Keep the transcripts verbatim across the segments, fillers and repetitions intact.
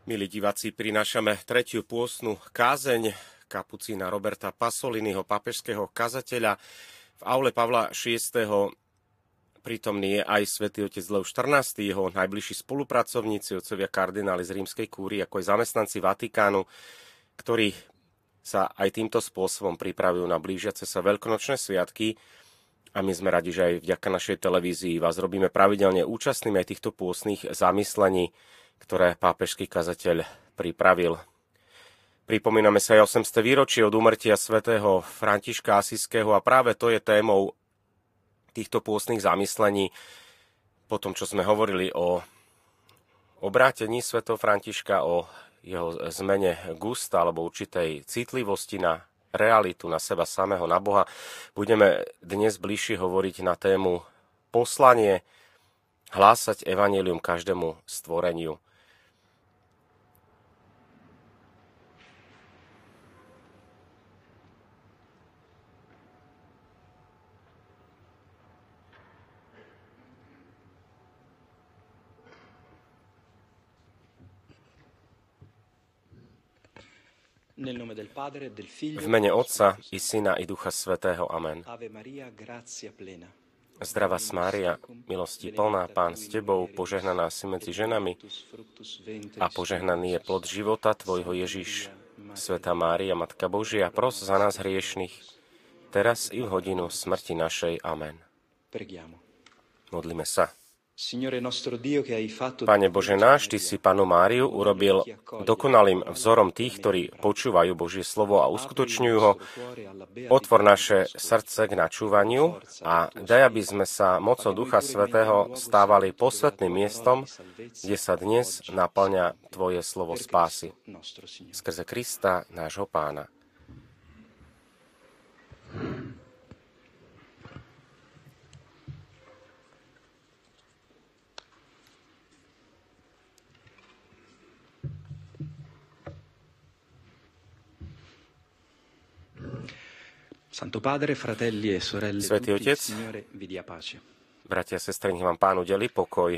Milí diváci, prinášame tretiu pôstnu kázeň kapucína Roberta Pasoliniho, pápežského kazateľa. V aule Pavla šiesteho prítomný je aj svätý otec Lev štrnásty, jeho najbližší spolupracovníci, otcovia kardináli z rímskej kúrie, ako aj zamestnanci Vatikánu, ktorí sa aj týmto spôsobom pripravujú na blížiace sa veľkonočné sviatky. A my sme radi, že aj vďaka našej televízii vás robíme pravidelne účastnými aj týchto pôstnych zamyslení, ktoré pápežský kazateľ pripravil. Pripomíname sa aj osemsté výročie od úmrtia svätého Františka Asiského a práve to je témou týchto pôstnych zamyslení. Po tom, čo sme hovorili o obrátení svätého Františka, o jeho zmene gusta alebo určitej citlivosti na realitu, na seba samého, na Boha, budeme dnes bližšie hovoriť na tému poslanie hlásať evanjelium každému stvoreniu. V mene Otca i Syna i Ducha Svätého. Amen. Zdravá Mária, milosti plná, Pán s Tebou, požehnaná si medzi ženami a požehnaný je plod života Tvojho Ježiš. Svätá Mária, Matka Božia, pros za nás hriešnych, teraz i v hodinu smrti našej. Amen. Modlíme sa. Pane Bože náš, Ty si Pannu Máriu urobil dokonalým vzorom tých, ktorí počúvajú Božie slovo a uskutočňujú ho. Otvor naše srdce k načúvaniu a daj, aby sme sa mocou Ducha Svätého stávali posvätným miestom, kde sa dnes naplňa Tvoje slovo spásy. Skrze Krista, nášho Pána. Svätý Otec, bratia a sestry, nech vám Pán udeli pokoj.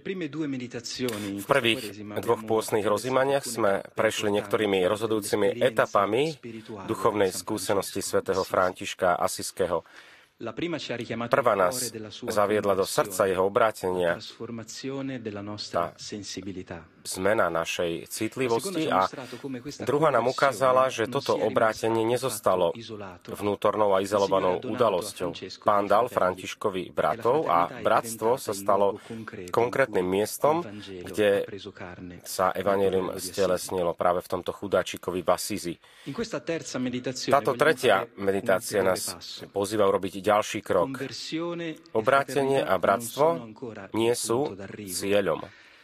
V prvých dvoch pôstnych rozjímaniach sme prešli niektorými rozhodujúcimi etapami duchovnej skúsenosti svätého Františka Asiského. Prvá nás zaviedla do srdca jeho obrátenia, tá zmena našej citlivosti, a druhá nám ukázala, že toto obrátenie nezostalo vnútornou a izolovanou udalosťou. Pán dal Františkovi bratov a bratstvo sa stalo konkrétnym miestom, kde sa evanjelium stelesnilo práve v tomto chudáčikovi v Asízi. Táto tretia meditácia nás pozýva urobiť ďalší krok. Obrátenie a bratstvo nie sú cieľom,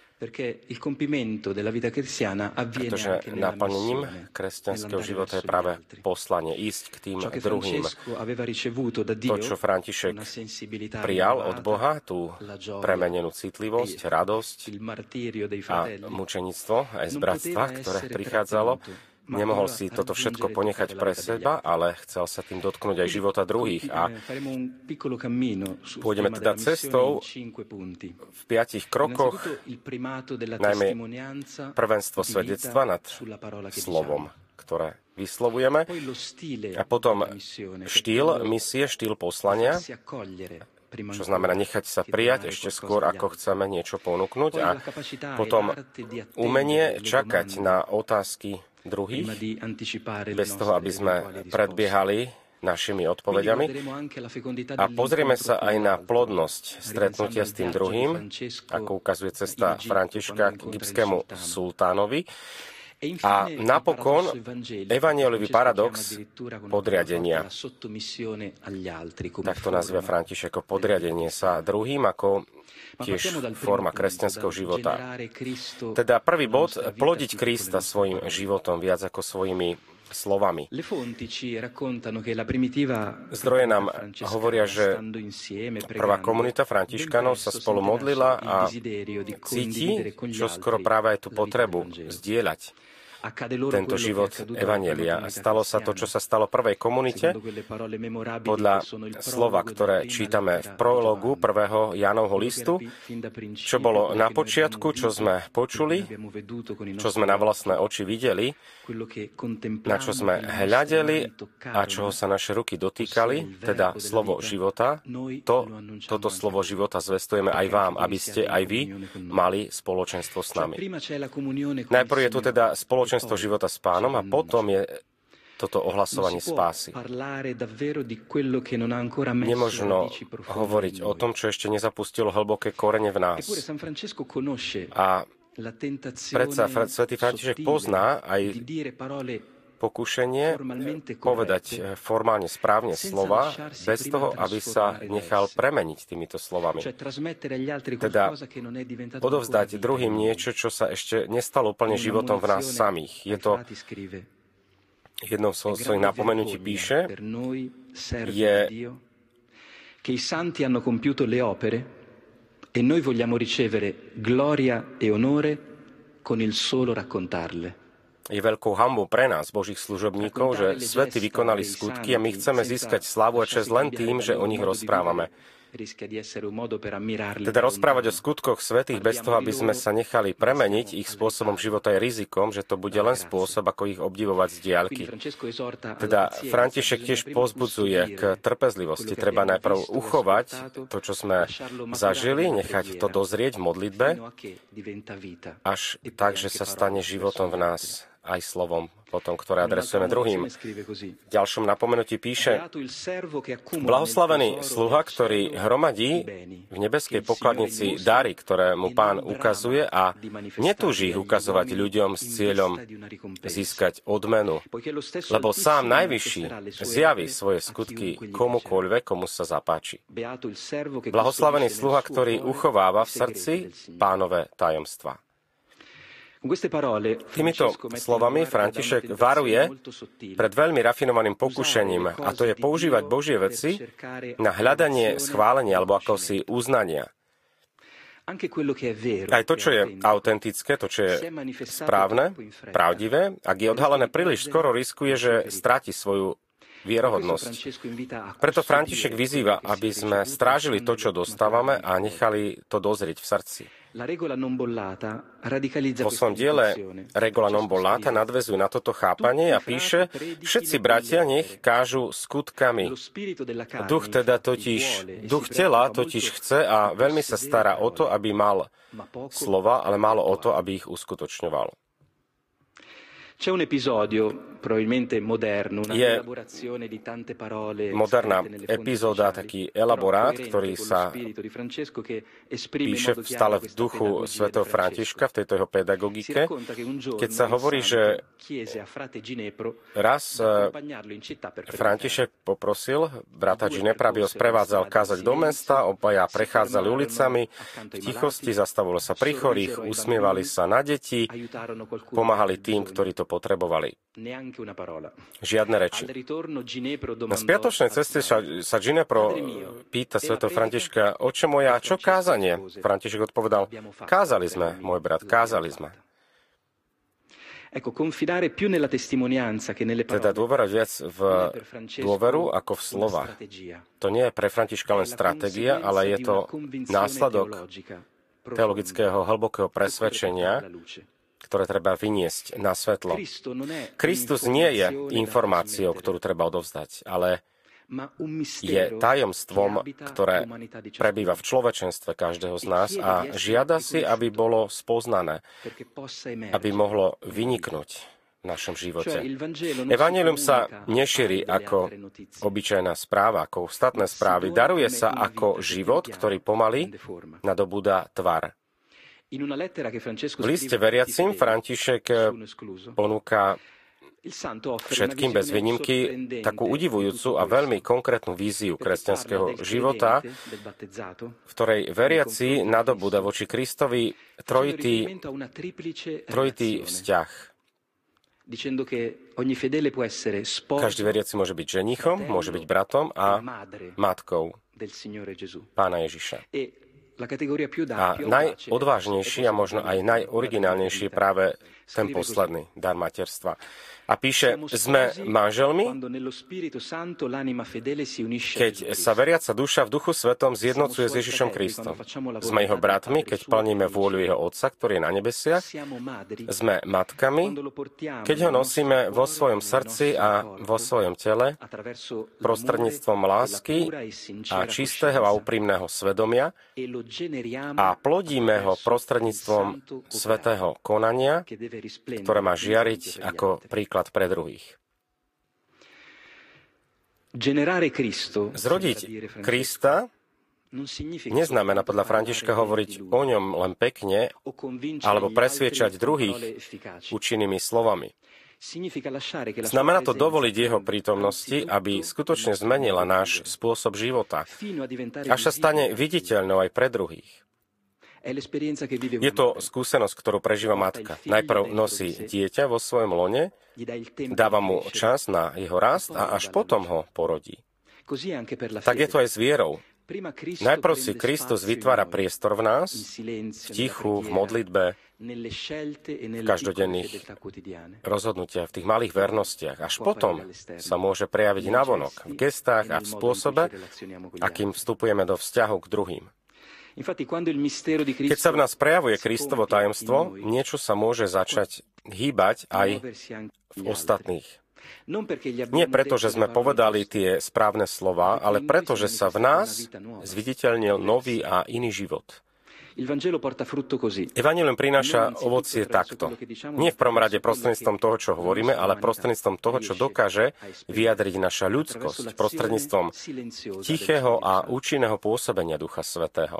pretože naplnením kresťanského života je práve poslanie ísť k tým druhým. To, čo František prijal od Boha, tú premenenú citlivosť, radosť a mučenictvo aj z bratstva, ktoré prichádzalo, nemohol si toto všetko ponechať pre seba, ale chcel sa tým dotknúť aj života druhých. A pôjdeme teda cestou v piatich krokoch, najmä prvenstvo svedectva nad slovom, ktoré vyslovujeme, a potom štýl misie, štýl poslania, čo znamená nechať sa prijať ešte skôr, ako chceme niečo ponúknuť, a potom umenie čakať na otázky druhých, bez toho, aby sme predbiehali našimi odpovediami. A pozrieme sa aj na plodnosť stretnutia s tým druhým, ako ukazuje cesta Františka k egyptskému sultánovi. A napokon evanjeliový paradox podriadenia. Tak to nazýva František, ako podriadenie sa druhým, ako tiež forma kresťanského života. Teda prvý bod, plodiť Krista svojim životom viac ako svojimi slovami. Zdroje nám hovoria, že prvá komunita františkanov sa spolu modlila a cíti čo skoro práve aj tú potrebu zdieľať tento život evanjelia. A stalo sa to, čo sa stalo prvej komunite, podľa slova, ktoré čítame v prologu prvého Jánovho listu, čo bolo na počiatku, čo sme počuli, čo sme na vlastné oči videli, na čo sme hľadeli a čoho sa naše ruky dotýkali, teda slovo života. To, toto slovo života zvestujeme aj vám, aby ste aj vy mali spoločenstvo s nami. Najprv je tu teda spoločenstvo života s Pánom a potom je toto ohlasovanie spásy. Nemožno hovoriť o tom, čo ešte nezapustilo hlboké korene v nás. A predsa svätý František pozná aj pokušenie povedať formálne správne slova bez toho, aby sa nechal premeniť týmito slovami. Teda odovzdať druhým niečo, čo sa ešte nestalo úplne životom v nás samých. Je to jednou zo svojich napomenutí píše, je che i santi hanno compiuto le opere e noi vogliamo ricevere gloria e onore con il solo raccontarle. Je veľkou hanbou pre nás, Božích služobníkov, že svätí vykonali skutky a my chceme získať slávu a česť len tým, že o nich rozprávame. Teda rozprávať o skutkoch svätých bez toho, aby sme sa nechali premeniť ich spôsobom života je rizikom, že to bude len spôsob, ako ich obdivovať z diaľky. Teda František tiež povzbudzuje k trpezlivosti. Treba najprv uchovať to, čo sme zažili, nechať to dozrieť v modlitbe, až tak, že sa stane životom v nás aj slovom, potom, ktoré adresujeme druhým. V ďalšom napomenutí píše, blahoslavený sluha, ktorý hromadí v nebeskej pokladnici dary, ktoré mu Pán ukazuje a netúži ich ukazovať ľuďom s cieľom získať odmenu, lebo sám Najvyšší zjaví svoje skutky komukoľvek, komu sa zapáči. Blahoslavený sluha, ktorý uchováva v srdci Pánové tajomstvá. Týmito slovami František varuje pred veľmi rafinovaným pokušením, a to je používať Božie veci na hľadanie schválenia alebo akosi uznania. Aj to, čo je autentické, to, čo je správne, pravdivé, ak je odhalené príliš skoro, riskuje, že stráti svoju vierohodnosť. Preto František vyzýva, aby sme strážili to, čo dostávame a nechali to dozrieť v srdci. Vo svojom diele Regola non bollata nadväzuje na toto chápanie a píše, všetci bratia nech kážu skutkami. Duch teda totiž, duch tela totiž chce a veľmi sa stará o to, aby mal slova, ale málo o to, aby ich uskutočňoval. C'è un episodio, probabilmente moderno, una je elaborazione di tante parole moderná epizóda, taký elaborát, ktorý sa píše stále v duchu svätého Františka, v tejto jeho pedagogike, keď sa hovorí, že raz František poprosil brata Ginepra, aby ho sprevádzal kázať do mesta, obaja prechádzali ulicami, v tichosti zastavilo sa pri chorých, usmievali sa na deti, pomáhali tým, ktorí to potrebovali. Žiadne reči. Na spiatočnej ceste sa Ginepro pýta svätého Františka, oče moja, čo kázanie? František odpovedal, kázali sme, môj brat, kázali sme. Teda dôverať viac v dôveru ako v slovách. To nie je pre Františka len stratégia, ale je to následok teologického hlbokého presvedčenia, ktoré treba vyniesť na svetlo. Kristus nie je informáciou, ktorú treba odovzdať, ale je tajomstvom, ktoré prebýva v človečenstve každého z nás a žiada si, aby bolo spoznané, aby mohlo vyniknúť v našom živote. Evangelium sa nešíri ako obyčajná správa, ako ostatné správy. Daruje sa ako život, ktorý pomaly nadobúda tvar. V liste veriacim František ponúka všetkým bez výnimky takú udivujúcu a veľmi konkrétnu víziu kresťanského života, v ktorej veriaci nadobúda voči Kristovi trojitý, trojitý vzťah. Každý veriaci môže byť ženichom, môže byť bratom a matkou Pána Ježiša. A najodvážnejší a možno aj najoriginálnejší je práve ten posledný, dar materstva. A píše, sme manželmi, keď sa veriaca duša v Duchu Svetom zjednocuje s Ježišom Kristom. Sme jeho bratmi, keď plníme vôľu jeho Otca, ktorý je na nebesiach. Sme matkami, keď ho nosíme vo svojom srdci a vo svojom tele, prostredníctvom lásky a čistého a úprimného svedomia a plodíme ho prostredníctvom svätého konania, ktoré má žiariť ako príklad pre druhých. Zrodiť Krista neznamená podľa Františka hovoriť o ňom len pekne alebo presviečať druhých účinnými slovami. Znamená to dovoliť jeho prítomnosti, aby skutočne zmenila náš spôsob života, až sa stane viditeľnou aj pre druhých. Je to skúsenosť, ktorú prežíva matka. Najprv nosí dieťa vo svojom lone, dáva mu čas na jeho rast a až potom ho porodí. Tak je to aj s vierou. Najprv si Kristus vytvára priestor v nás, v tichu, v modlitbe, v každodenných rozhodnutiach, v tých malých vernostiach. Až potom sa môže prejaviť navonok, v gestách a v spôsobe, akým vstupujeme do vzťahu k druhým. Keď sa v nás prejavuje Kristovo tajomstvo, niečo sa môže začať hýbať aj v ostatných. Nie preto, že sme povedali tie správne slová, ale preto, že sa v nás zviditeľnil nový a iný život. Evanjelium prináša ovocie takto. Nie v prvom rade prostredníctvom toho, čo hovoríme, ale prostredníctvom toho, čo dokáže vyjadriť naša ľudskosť, prostredníctvom tichého a účinného pôsobenia Ducha Svätého.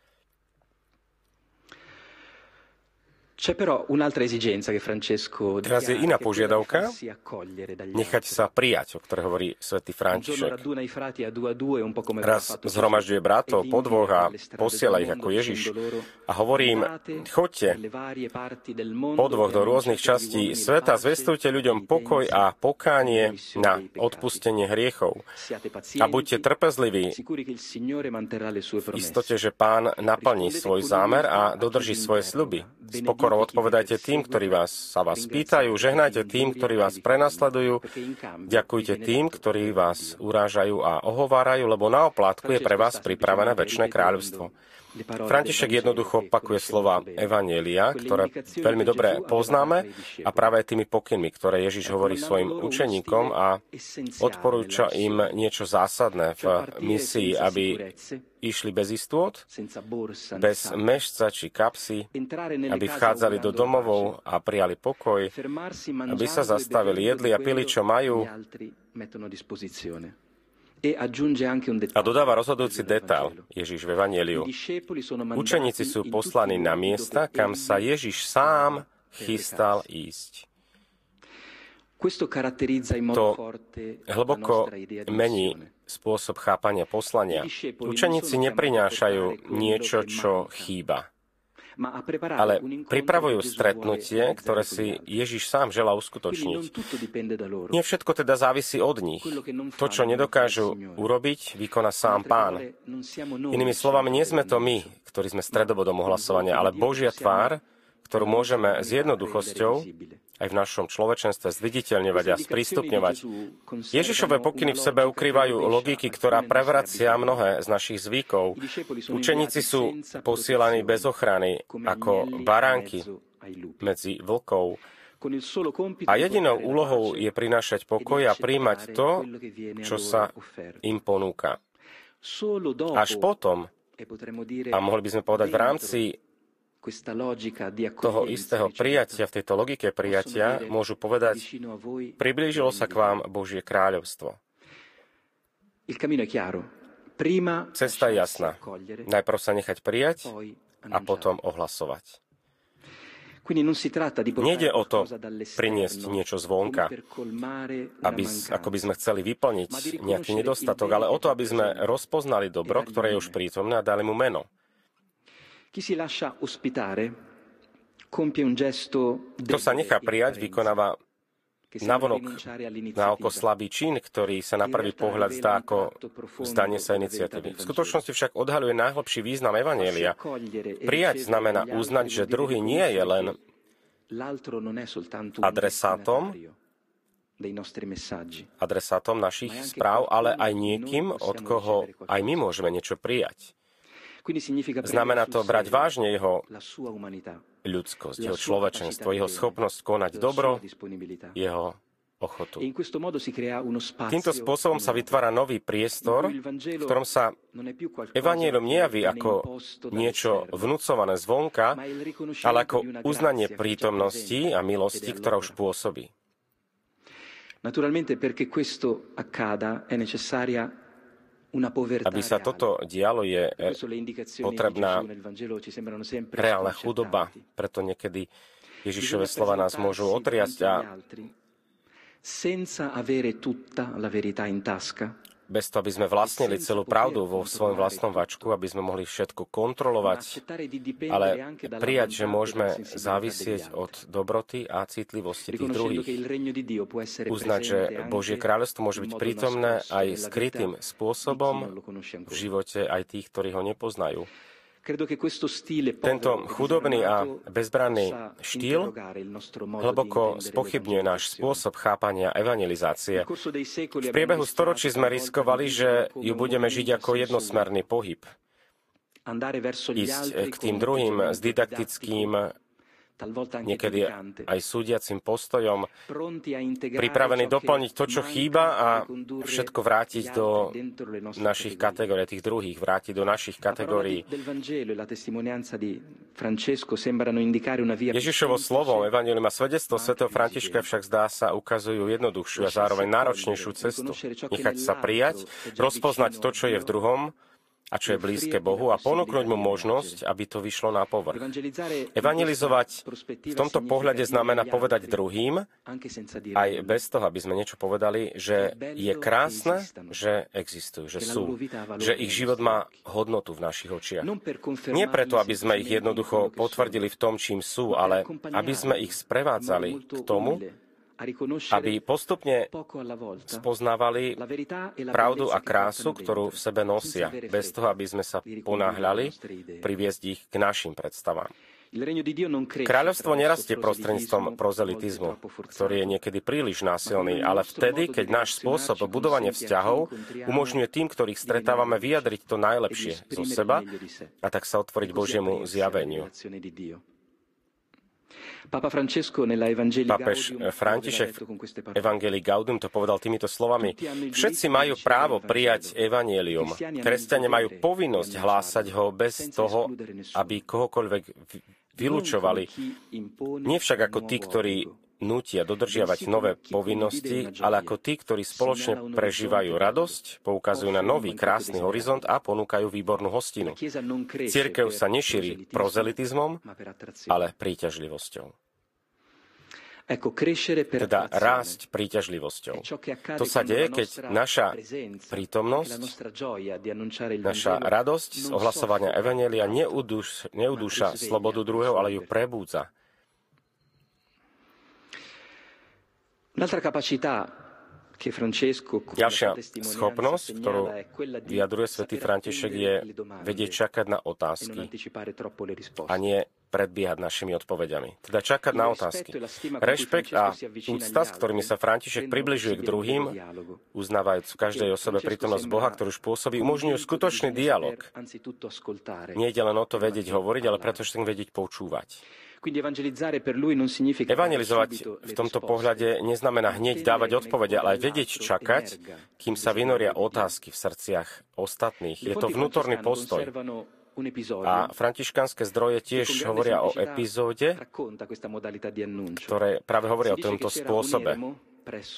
Teraz je iná požiadavka, nechať sa prijať, o ktorej hovorí svätý František. Raz zhromažďuje bratov po dvoch a posiela ich ako Ježiš a hovorí im, choďte po dvoch do rôznych častí sveta, zvestujte ľuďom pokoj a pokánie na odpustenie hriechov. A buďte trpezliví v istote, že Pán naplní svoj zámer a dodrží svoje sľuby. S pokorou odpovedajte tým, ktorí vás, sa vás pýtajú, žehnajte tým, ktorí vás prenasledujú, ďakujte tým, ktorí vás urážajú a ohovárajú, lebo na oplátku je pre vás pripravené večné kráľovstvo. František jednoducho opakuje slova Evanjelia, ktoré veľmi dobre poznáme a práve tými pokynmi, ktoré Ježiš hovorí svojim učeníkom a odporúča im niečo zásadné v misii, aby išli bez istôt, bez mešca či kapsy, aby vchádzali do domovov a prijali pokoj, aby sa zastavili, jedli a pili, čo majú. A dodáva rozhodujúci detail Ježiš v Evanjeliu. Učeníci sú poslaní na miesta, kam sa Ježiš sám chystal ísť. To hlboko mení spôsob chápania poslania. Učeníci neprinášajú niečo, čo chýba, ale pripravujú stretnutie, ktoré si Ježiš sám želá uskutočniť. Nie všetko teda závisí od nich. To, čo nedokážu urobiť, vykoná sám Pán. Inými slovami, nie sme to my, ktorí sme stredobodom ohlasovania, ale Božia tvár, ktorú môžeme s jednoduchosťou aj v našom človečenstve zviditeľňovať a sprístupňovať. Ježišové pokyny v sebe ukrývajú logiky, ktorá prevracia mnohé z našich zvykov. Učeníci sú posielaní bez ochrany, ako baránky medzi vlkov. A jedinou úlohou je prinášať pokoj a príjmať to, čo sa im ponúka. Až potom, a mohli by sme povedať v rámci toho istého prijatia, v tejto logike prijatia, môžu povedať, priblížilo sa k vám Božie kráľovstvo. Cesta je jasná. Najprv sa nechať prijať a potom ohlasovať. Nejde o to priniesť niečo zvonka, aby, ako by sme chceli vyplniť nejaký nedostatok, ale o to, aby sme rozpoznali dobro, ktoré je už prítomné a dali mu meno. Kto sa nechá prijať, vykonáva navonok na oko slabý čin, ktorý sa na prvý pohľad zdá ako vzdanie sa iniciatívy. V skutočnosti však odhaľuje najhlbší význam evanjelia. Prijať znamená uznať, že druhý nie je len adresátom, adresátom našich správ, ale aj niekým, od koho aj my môžeme niečo prijať. Znamená to brať vážne jeho ľudskosť, jeho človečenstvo, jeho schopnosť konať dobro, jeho ochotu. Týmto spôsobom sa vytvára nový priestor, v ktorom sa evanjelium nejaví ako niečo vnúcované zvonka, ale ako uznanie prítomnosti a milosti, ktorá už pôsobí. Naturalmente perché questo accada è necessaria una povertà Aby sa toto dialo, je potrebná reálna chudoba. Preto niekedy Ježišove slova nás môžu otriasť a senza avere tutta la verità in tasca. Bez toho, aby sme vlastnili celú pravdu vo svojom vlastnom vačku, aby sme mohli všetko kontrolovať, ale prijať, že môžeme závisieť od dobroty a citlivosti tých druhých. Uznať, že Božie kráľovstvo môže byť prítomné aj skrytým spôsobom v živote aj tých, ktorí ho nepoznajú. Tento chudobný a bezbranný štýl hlboko spochybňuje náš spôsob chápania evangelizácie. V priebehu storočí sme riskovali, že ju budeme žiť ako jednosmerný pohyb. Ísť k tým druhým s didaktickým, niekedy aj súdiacim postojom, pripravený doplniť to, čo chýba a všetko vrátiť do našich kategórií, tých druhých, vrátiť do našich kategórií. Ježišovo slovo, evanjelium a svedectvo svätého Františka však zdá sa ukazujú jednoduchšiu a zároveň náročnejšiu cestu. Nechať sa prijať, rozpoznať to, čo je v druhom, a čo je blízke Bohu a ponúknuť mu možnosť, aby to vyšlo na povrch. Evangelizovať v tomto pohľade znamená povedať druhým, aj bez toho, aby sme niečo povedali, že je krásne, že existujú, že sú, že ich život má hodnotu v našich očiach. Nie preto, aby sme ich jednoducho potvrdili v tom, čím sú, ale aby sme ich sprevádzali k tomu, aby postupne spoznávali pravdu a krásu, ktorú v sebe nosia, bez toho, aby sme sa ponáhľali priviesť ich k našim predstavám. Kráľovstvo nerastie prostredníctvom prozelitizmu, ktorý je niekedy príliš násilný, ale vtedy, keď náš spôsob budovania vzťahov umožňuje tým, ktorých stretávame, vyjadriť to najlepšie zo seba a tak sa otvoriť Božiemu zjaveniu. Pápež František v Evangelii Gaudium to povedal týmito slovami. Všetci majú právo prijať evanjelium. Kresťania majú povinnosť hlásať ho bez toho, aby kohokoľvek vylučovali. Nie však ako tí, ktorí nútia dodržiavať nové povinnosti, ale ako tí, ktorí spoločne prežívajú radosť, poukazujú na nový krásny horizont a ponúkajú výbornú hostinu. Cirkev sa nešíri prozelitizmom, ale príťažlivosťou. Teda rásť príťažlivosťou. To sa deje, keď naša prítomnosť, naša radosť z ohlasovania evanjelia neudúša slobodu druhého, ale ju prebúdza. Ďalšia schopnosť, ktorú vyjadruje svätý František, je vedieť čakať na otázky a nie predbiehať našimi odpovediami. Teda čakať na otázky. Rešpekt a úcta, s ktorými sa František približuje k druhým, uznávajúc v každej osobe prítomnosť Boha, ktorú už pôsobí, umožňujú skutočný dialog. Nie ide len o to vedieť hovoriť, ale preto chcem vedieť počúvať. Evangelizovať v tomto pohľade neznamená hneď dávať odpovede, ale aj vedieť čakať, kým sa vynoria otázky v srdciach ostatných. Je to vnútorný postoj. A františkanské zdroje tiež hovoria o epizóde, ktoré práve hovoria o tomto spôsobe.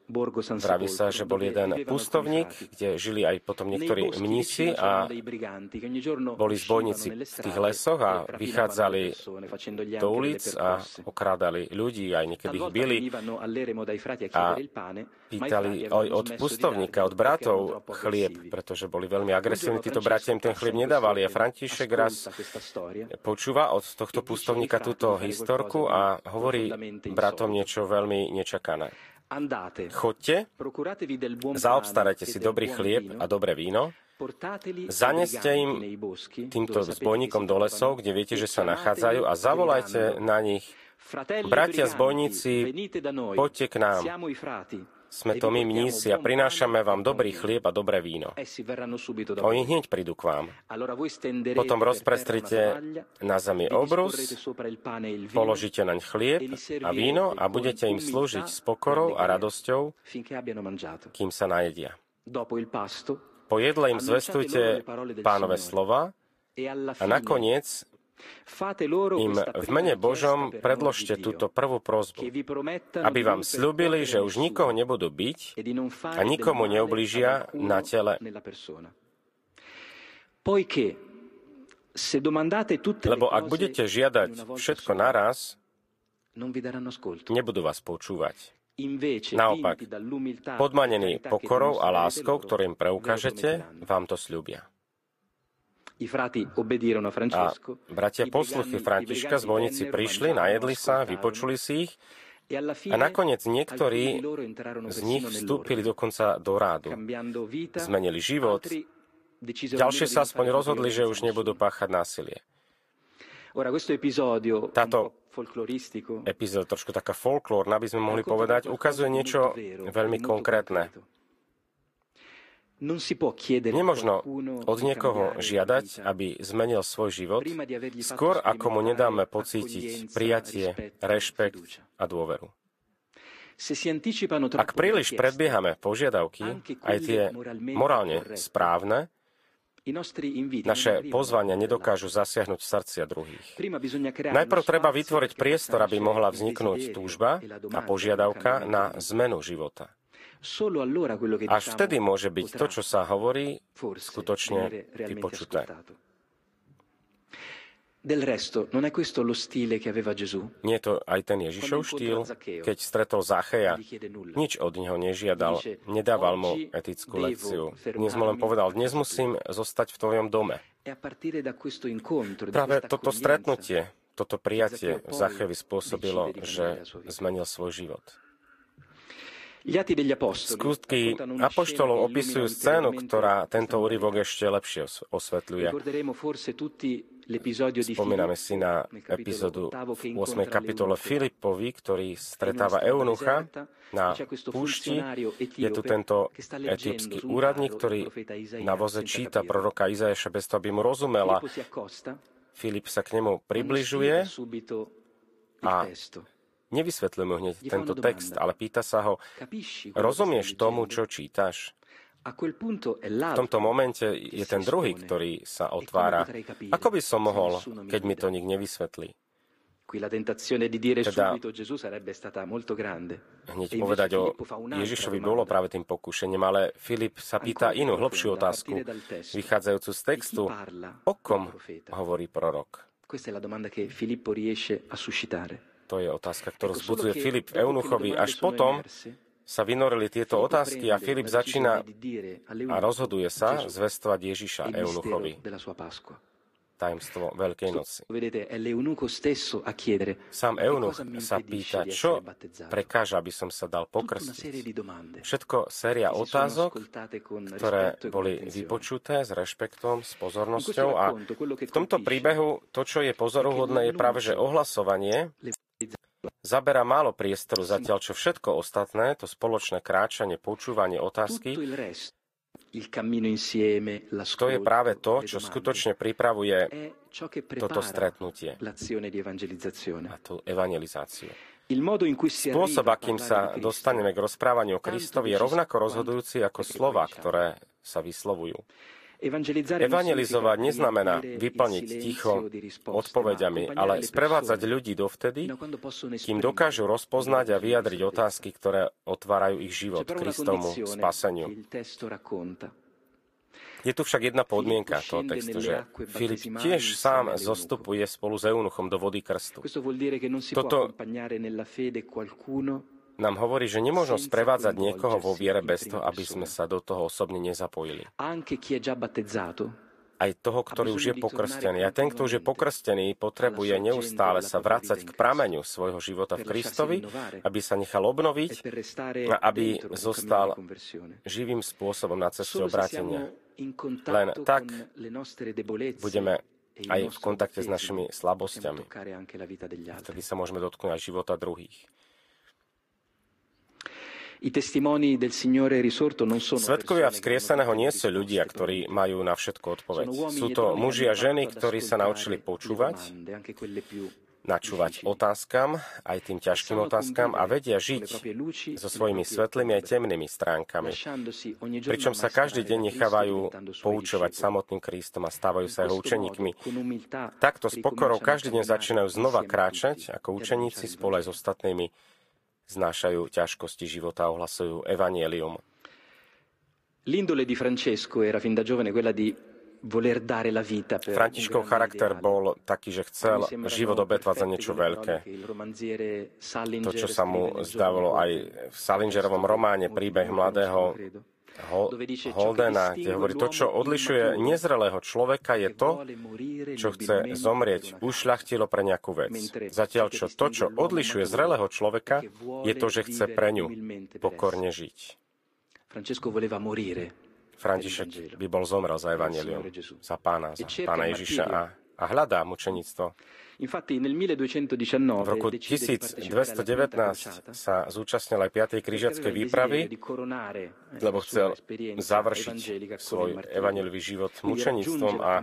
Vraví sa, že bol jeden pustovník, kde žili aj potom niektorí mnísi a boli zbojníci v tých lesoch a vychádzali do ulic a okrádali ľudí, aj niekedy ich bili a pýtali aj od pustovníka, od bratov chlieb, pretože boli veľmi agresívni. Títo bratia im ten chlieb nedávali a František raz počúva od tohto pustovníka túto historku a hovorí bratom niečo veľmi nečakané. Chodte, zaobstarajte si dobrý chlieb a dobré víno, zaneste im týmto zbojníkom do lesov, kde viete, že sa nachádzajú a zavolajte na nich: bratia zbojníci, poďte k nám. Sme to my mnísi a prinášame vám dobrý chlieb a dobré víno. Oni hneď prídu k vám. Potom rozprestrite na zemi obrus, položíte naň chlieb a víno a budete im slúžiť s pokorou a radosťou, kým sa najedia. Po jedle im zvestujte Pánove slova a nakoniec im v mene Božom predložte túto prvú prosbu, aby vám sľúbili, že už nikoho nebudú biť a nikomu neublížia na tele. Lebo ak budete žiadať všetko naraz, nebudú vás počúvať. Naopak, podmanení pokorou a láskou, ktorým preukážete, vám to sľúbia. A bratia posluchy Františka, zbojníci prišli, najedli sa, vypočuli si ich a nakoniec niektorí z nich vstúpili dokonca do rádu. Zmenili život, ďalšie sa aspoň rozhodli, že už nebudú páchať násilie. Táto epizóda, trošku taká folklórna, by sme mohli povedať, ukazuje niečo veľmi konkrétne. Nemožno od niekoho žiadať, aby zmenil svoj život, skôr ako mu nedáme pocítiť prijatie, rešpekt a dôveru. Ak príliš predbiehame požiadavky, aj tie morálne správne, naše pozvania nedokážu zasiahnuť srdcia druhých. Najprv treba vytvoriť priestor, aby mohla vzniknúť túžba a požiadavka na zmenu života. Až vtedy môže byť to, čo sa hovorí, skutočne vypočuté. Nie je to aj ten Ježišov štýl, keď stretol Zacheja, nič od neho nežiadal, nedával mu etickú lekciu. Dnes mu len povedal: dnes musím zostať v tvojom dome. Práve toto stretnutie, toto prijatie Zachejovi spôsobilo, že zmenil svoj život. Skutky apoštolov opisujú scénu, ktorá tento úryvok ešte lepšie osvetľuje. Spomíname si na epizódu v ôsmej kapitole Filipovi, ktorý stretáva eunucha na púšti. Je tu tento etiópsky úradník, ktorý na voze číta proroka Izaiáša bez toho, aby mu rozumela. Filip sa k nemu približuje a nevysvetľuje mu hneď tento text, ale pýta sa ho: rozumieš tomu, čo čítaš? V tomto momente je ten druhý, ktorý sa otvára. Ako by som mohol, keď mi to nik nevysvetlí? Teda hneď povedať o Ježišovi bolo práve tým pokušením, ale Filip sa pýta inú, hlbšiu otázku, vychádzajúcu z textu: o kom hovorí prorok? To je otázka, ktorú vzbudzuje Filip v eunuchovi. Až potom sa vynorili tieto otázky a Filip začína a rozhoduje sa zvestovať Ježiša eunuchovi. Tajemstvo Veľkej noci. Sám eunuch sa pýta, čo prekáža, aby som sa dal pokrstiť. Všetko séria otázok, ktoré boli vypočuté s rešpektom, s pozornosťou. A v tomto príbehu to, čo je pozoruhodné, je práve, že ohlasovanie zaberá málo priestoru, zatiaľ čo všetko ostatné, to spoločné kráčanie, počúvanie otázky, to je práve to, čo skutočne pripravuje toto stretnutie a tú evangelizáciu. Spôsob, akým sa dostaneme k rozprávaniu o Kristovi, je rovnako rozhodujúci ako slova, ktoré sa vyslovujú. Evangelizovať neznamená vyplniť ticho odpoveďami, ale sprevádzať ľudí dovtedy, kým dokážu rozpoznať a vyjadriť otázky, ktoré otvárajú ich život Kristovmu spaseniu. Je tu však jedna podmienka toho textu, že Filip tiež sám zostupuje spolu s eunuchom do vody krstu. Toto nám hovorí, že nemôžno sprevádzať niekoho vo viere bez toho, aby sme sa do toho osobne nezapojili. Aj toho, ktorý už je pokrstený. A ten, kto už je pokrstený, potrebuje neustále sa vracať k prameňu svojho života v Kristovi, aby sa nechal obnoviť a aby zostal živým spôsobom na ceste obrátenia. Len tak budeme aj v kontakte s našimi slabosťami. Vtedy sa môžeme dotknúť aj života druhých. Svedkovia vzkrieseného nie sú ľudia, ktorí majú na všetko odpoveď. Sú to muži a ženy, ktorí sa naučili počúvať, načúvať otázkam, aj tým ťažkým otázkam a vedia žiť so svojimi svetlými aj temnými stránkami. Pričom sa každý deň nechávajú poučovať samotným Kristom a stávajú sa jeho učeníkmi. Takto s pokorou každý deň začínajú znova kráčať ako učeníci spolu aj s ostatnými, znášajú ťažkosti života a ohlasujú evanjelium. L'indole di Francesco era fin da giovane quella di voler dare la vita per Františkov charakter bol taký, že chcel život obetovať za niečo veľké. To, čo sa mu zdávalo aj v Salingerovom románe Príbeh mladého Holdena, kde hovorí, to, čo odlišuje nezrelého človeka, je to, čo chce zomrieť, ušľachtilo pre nejakú vec. Zatiaľ, čo to, čo odlišuje zrelého človeka, je to, že chce pre ňu pokorne žiť. František by bol zomrel za evanjelium, za pána, za pána Ježiša a, a hľadá mučeníctvo. V roku tisícdvestodevätnásť sa zúčastnil aj piatej križiackej výpravy, lebo chcel završiť svoj evanjeliový život mučeníctvom a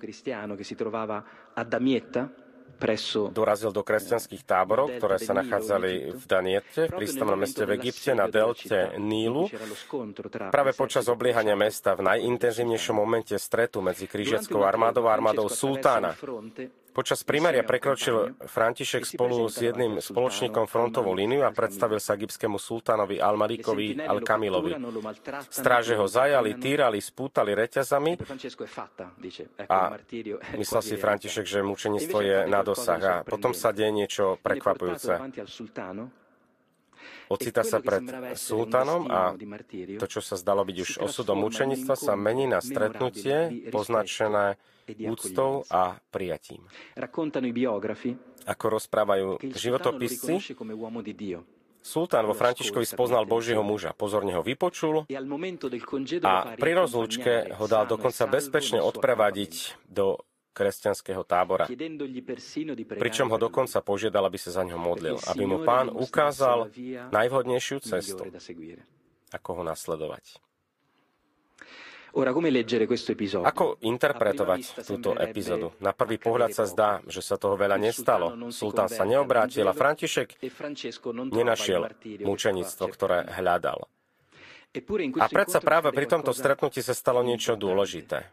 dorazil do kresťanských táborov, ktoré sa nachádzali v Damiette, v prístavnom meste v Egypte, na delte Nílu. Práve počas obliehania mesta v najintenzívnejšom momente stretu medzi križiackou armádou a armádou sultána. Počas primária prekročil František spolu s jedným spoločníkom frontovú líniu a predstavil sa egyptskému sultánovi Al-Malikovi Al-Kamilovi. Stráže ho zajali, týrali, spútali reťazami a myslel si František, že mučeníctvo je na dosah. A potom sa deje niečo prekvapujúce. Ocitá sa pred sultánom a to, čo sa zdalo byť už osudom mučeníctva, sa mení na stretnutie poznačené úctou a prijatím. Ako rozprávajú životopisci, sultán vo Františkovi spoznal Božieho muža, pozorne ho vypočul a pri rozlúčke ho dal dokonca bezpečne odprevadiť do kresťanského tábora. Pričom ho dokonca požiadal, aby sa za ňo modlil, aby mu Pán ukázal najvhodnejšiu cestu, ako ho nasledovať. Ako interpretovať túto epizódu? Na prvý pohľad sa zdá, že sa toho veľa nestalo. Sultán sa neobrátil a František nenašiel mučeníctvo, ktoré hľadal. A predsa práve pri tomto stretnutí sa stalo niečo dôležité,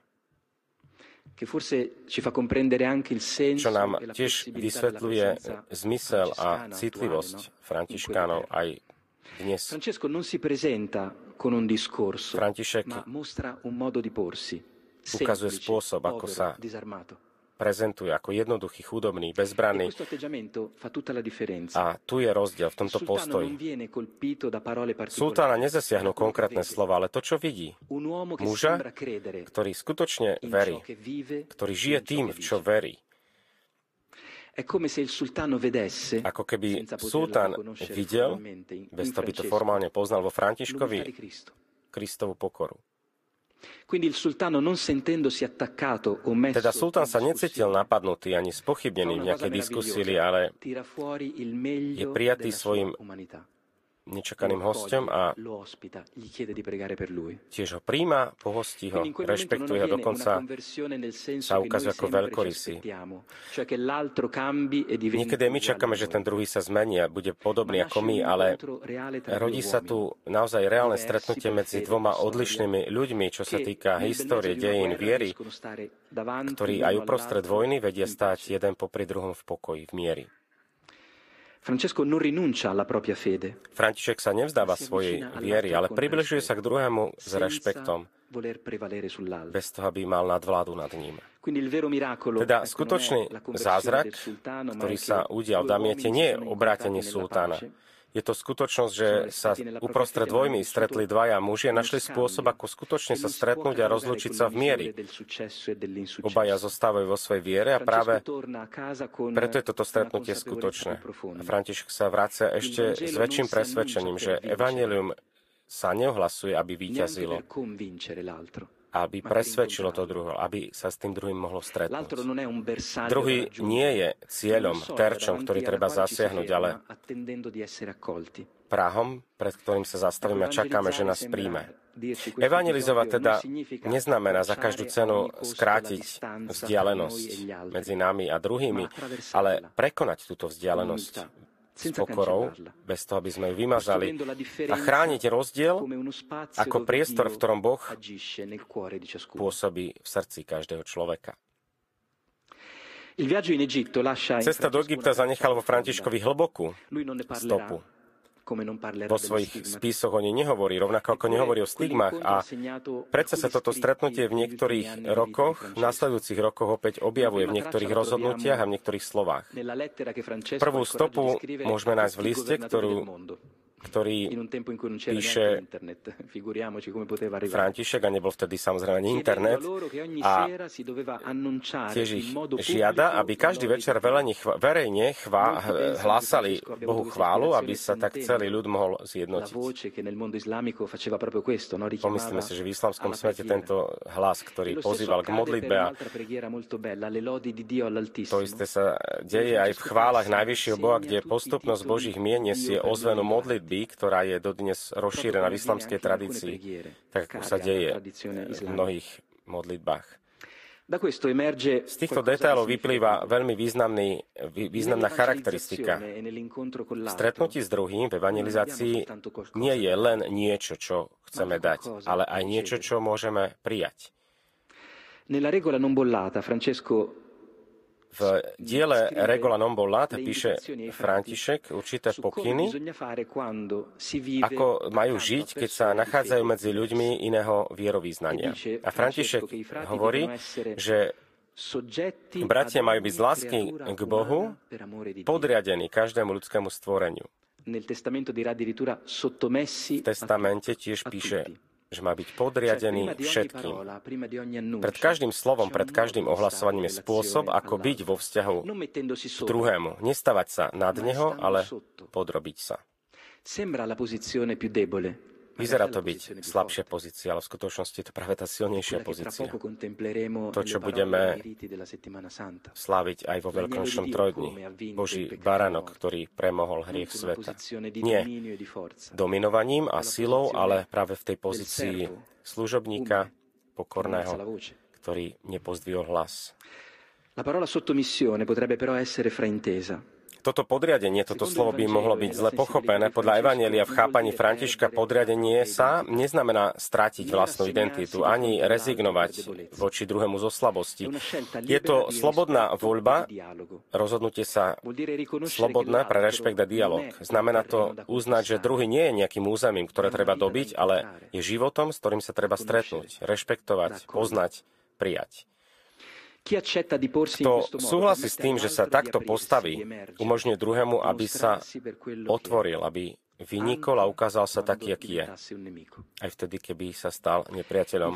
čo nám tiež vysvetľuje zmysel a citlivosť františkánov aj dnes. František ukazuje spôsob, ako sa prezentuje ako jednoduchý, chudobný, bezbranný. A tu je rozdiel v tomto postoji. Sultána nezasiahnu konkrétne slova, ale to, čo vidí. Muža, ktorý skutočne verí, ktorý žije tým, v čo verí. Ako keby sultán videl, bez toho by to formálne poznal vo Františkovi, Kristovu pokoru. Teda sultán sa necítil napadnutý ani spochybnený v nejakej diskusii, ale je prijatý svojim nečakaným hosťom a tiež ho príjma, pohostí ho, rešpektuje ho, dokonca sa ukazuje ako veľkorysý. Niekedy my čakáme, že ten druhý sa zmení a bude podobný ako my, ale rodí sa tu naozaj reálne stretnutie medzi dvoma odlišnými ľuďmi, čo sa týka histórie, dejín, viery, ktorí aj uprostred vojny vedia stáť jeden popri druhom v pokoji, v mieri. Francesco non rinuncia alla propria fede. František sa nevzdáva svojej viery, ale približuje sa k druhému s rešpektom, bez toho, aby mal nadvládu nad ním. Teda skutočný zázrak, ktorý sa udial v Damiete, nie je obrátenie sultána. Je to skutočnosť, že sa uprostred vojny stretli dvaja muži a našli spôsob, ako skutočne sa stretnúť a rozlúčiť sa v mieri. Obaja zostávajú vo svojej viere a práve preto je toto stretnutie skutočné. A František sa vracia ešte s väčším presvedčením, že evanjelium sa neohlasuje, aby víťazilo, aby presvedčilo to druhého, aby sa s tým druhým mohlo stretnúť. Druhý nie je cieľom, terčom, ktorý treba zasiahnuť, ale prahom, pred ktorým sa zastavíme a čakáme, že nás príjme. Evangelizovať teda neznamená za každú cenu skrátiť vzdialenosť medzi nami a druhými, ale prekonať túto vzdialenosť s pokorou, bez toho, aby sme ju vymazali, a chrániť rozdiel ako priestor, v ktorom Boh pôsobí v srdci každého človeka. Cesta do Egypta zanechala vo Františkovi hlbokú stopu. Vo svojich spisoch o nej nehovorí, rovnako ako nehovorí o stigmách. A predsa sa toto stretnutie v niektorých rokoch, v nasledujúcich rokoch opäť objavuje v niektorých rozhodnutiach a v niektorých slovách. Prvú stopu môžeme nájsť v liste, ktorú ktorý píše František, a nebol vtedy samozrejme ani internet, a tiež ich žiada, aby každý večer verejne chvá, hlásali Bohu chválu, aby sa tak celý ľud mohol zjednotiť. Pomyslíme si, že v islamskom svete tento hlas, ktorý pozýval k modlitbe, a to isté sa deje aj v chválach najvyššieho Boha, kde postupnosť Božích mien nesie ozvenu modlitby, ktorá je dodnes rozšírená v islamskej tradícii, tak ako sa deje v mnohých modlitbách. Z týchto detailov vyplýva veľmi významný, významná charakteristika. Stretnutí s druhým v evangelizácii nie je len niečo, čo chceme dať, ale aj niečo, čo môžeme prijať. V diele Regola non bollata píše František určité pokyny, ako majú žiť, keď sa nachádzajú medzi ľuďmi iného vierovýznania. A František hovorí, že bratia majú byť z lásky k Bohu podriadení každému ľudskému stvoreniu. V testamente tiež píše, že má byť podriadený všetkým. Pred každým slovom, pred každým ohlasovaním je spôsob, ako byť vo vzťahu k druhému. Nestavať sa nad neho, ale podrobiť sa. Vyzerá to byť slabšia pozícia, ale v skutočnosti je to práve tá silnejšia pozícia. To, čo budeme sláviť aj vo Veľkonočnom trojdni. Boží baránok, ktorý premohol hriech sveta. Nie dominovaním a silou, ale práve v tej pozícii služobníka pokorného, ktorý nepozdvihol hlas. La parola sottomissione potrebbe però essere fraintesa. Toto podriadenie, toto slovo by mohlo byť zle pochopené. Podľa Evanjelia v chápaní Františka podriadenie sa neznamená strátiť vlastnú identitu, ani rezignovať voči druhému zo slabosti. Je to slobodná voľba, rozhodnutie sa slobodné pre rešpekt a dialog. Znamená to uznať, že druhý nie je nejakým územím, ktoré treba dobiť, ale je životom, s ktorým sa treba stretnúť, rešpektovať, poznať, prijať. Kto súhlasí s tým, že sa takto postaví, umožňuje druhému, aby sa otvoril, aby vynikol a ukázal sa taký, aký je. Aj vtedy, keby sa stal nepriateľom.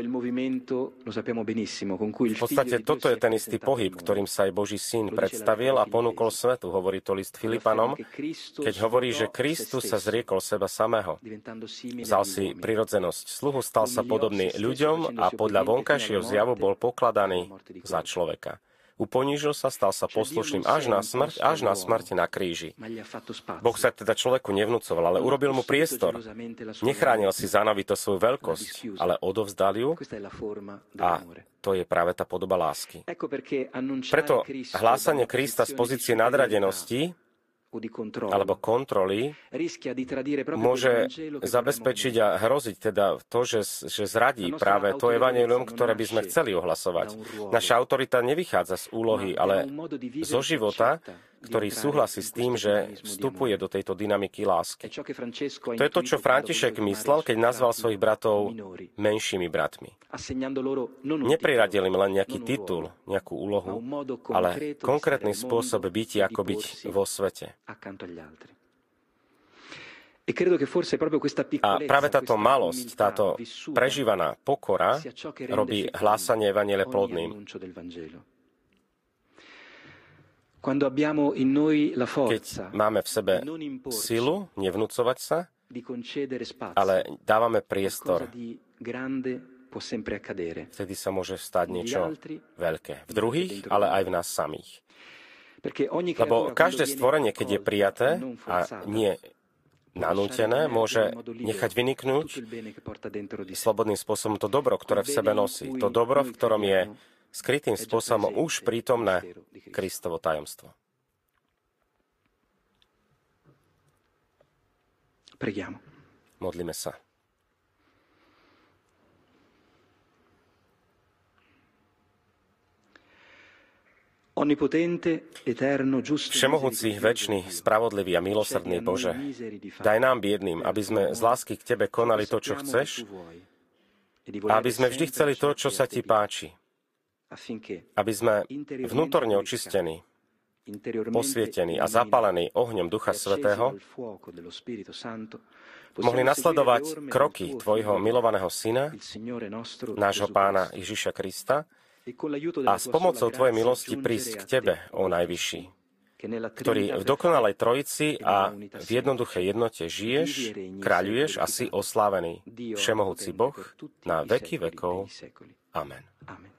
V podstate toto je ten istý pohyb, ktorým sa aj Boží syn predstavil a ponúkol svetu. Hovorí to list Filipanom, keď hovorí, že Kristus sa zriekol seba samého. Vzal si prirodzenosť sluhu, stal sa podobný ľuďom a podľa vonkajšieho zjavu bol pokladaný za človeka. Uponížil sa, stal sa poslušným až na smrť, až na smrť na kríži. Boh sa teda človeku nevnúcoval, ale urobil mu priestor. Nechránil si zanavito svoju veľkosť, ale odovzdal ju a to je práve tá podoba lásky. Preto hlásanie Krista z pozície nadradenosti alebo kontroly môže zabezpečiť a hroziť teda to, že, že zradí práve to evanjelium, ktoré by sme chceli ohlasovať. Naša autorita nevychádza z úlohy, ale zo života, ktorý súhlasí s tým, že vstupuje do tejto dynamiky lásky. To je to, čo František myslel, keď nazval svojich bratov menšími bratmi. Nepriradil im len nejaký titul, nejakú úlohu, ale konkrétny spôsob bytia, ako byť vo svete. A práve táto malosť, táto prežívaná pokora robí hlásanie evanjelia plodným. Keď máme v sebe silu nevnúcovať sa, ale dávame priestor, vtedy sa môže stať niečo veľké. V druhých, ale aj v nás samých. Lebo každé stvorenie, keď je prijaté a nie nanútené, môže nechať vyniknúť slobodným spôsobom to dobro, ktoré v sebe nosí. To dobro, v ktorom je skrytým spôsobom už prítomné Kristovo tajomstvo. Modlíme sa. Všemohúci, večný, spravodlivý a milosrdný Bože, daj nám biedným, aby sme z lásky k Tebe konali to, čo chceš, a aby sme vždy chceli to, čo sa Ti páči. Aby sme vnútorne očistení, posvietení a zapálení ohňom Ducha Svätého mohli nasledovať kroky Tvojho milovaného Syna, nášho Pána Ježiša Krista, a s pomocou Tvojej milosti prísť k Tebe, ó Najvyšší, ktorý v dokonalej Trojici a v jednoduchej jednote žiješ, kráľuješ a si oslávený, všemohúci Boh na veky vekov. Amen.